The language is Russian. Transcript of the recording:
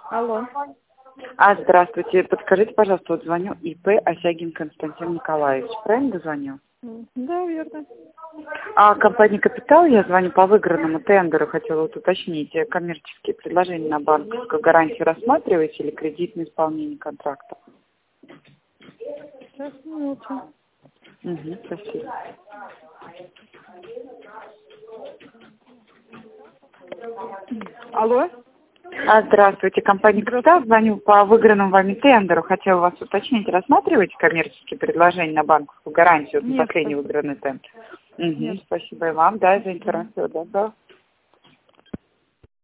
Алло. Здравствуйте. Подскажите, пожалуйста, вот звоню ИП Осягин Константин Николаевич. Правильно звоню? Да, верно. Компания «Капитал», я звоню по выигранному тендеру, хотела вот уточнить, коммерческие предложения на банковскую гарантию рассматриваете или кредитное исполнение контракта? Сейчас, минуту. Спасибо. Алло. Здравствуйте, компания «Капитал», звоню по выигранному вами тендеру, хотела вас уточнить, рассматриваете коммерческие предложения на банковскую гарантию, вот на Нет, последний спасибо. выигранный тендер? Нет. Спасибо и вам, да, за информацию, да.